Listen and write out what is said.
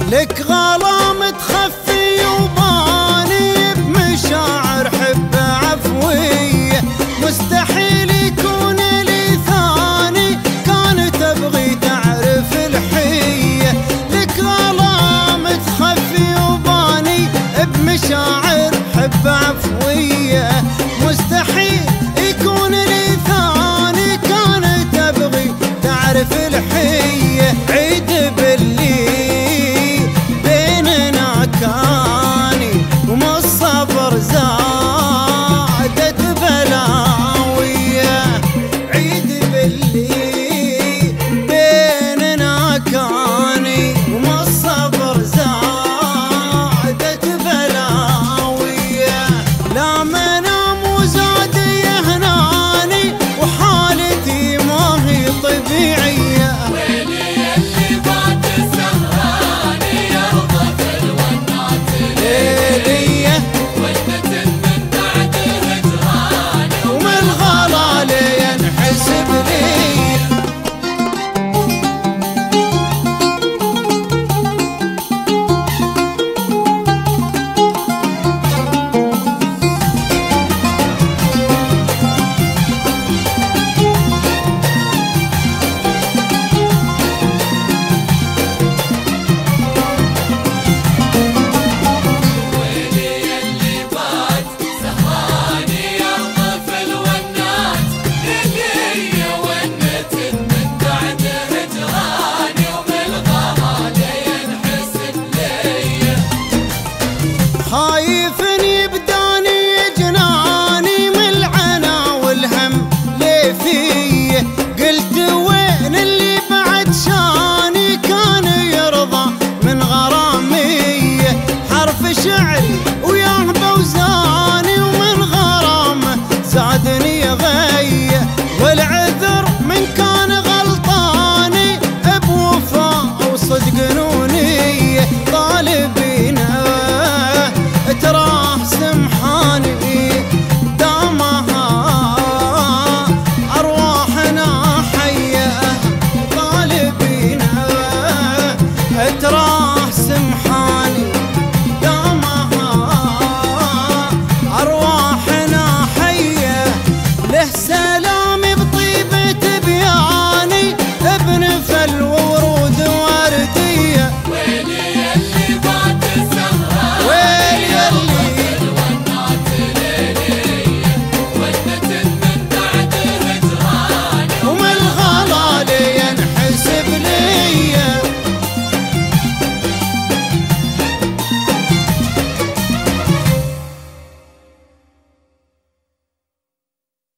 لك غرام تخفي وباني بمشاعر حب عفوية، مستحيل يكون لي ثاني كان تبغي تعرف الحية. لك غرام تخفي وباني بمشاعر حب عفوية، مستحيل يكون لي ثاني كان تبغي تعرف الحية. عيد باللي بيننا كاني وما الصبر زادت بلاوية، عيد باللي بيننا كاني وما الصبر زادت بلاوية. لا منام وزاد يهناني وحالتي ما هي طبيعية، خايف يبداني جناني من العنا والهم ليه فيه. قلت وين اللي بعد شاني كان يرضى من غرامي، حرف شعري ويهبه وزاني ومن غرامه زادني غيه. والعذر من كان غلطاني بوفاء وصدق نوني، طالبين تراه سمحاني دامها أرواحنا حية، طالبين تراه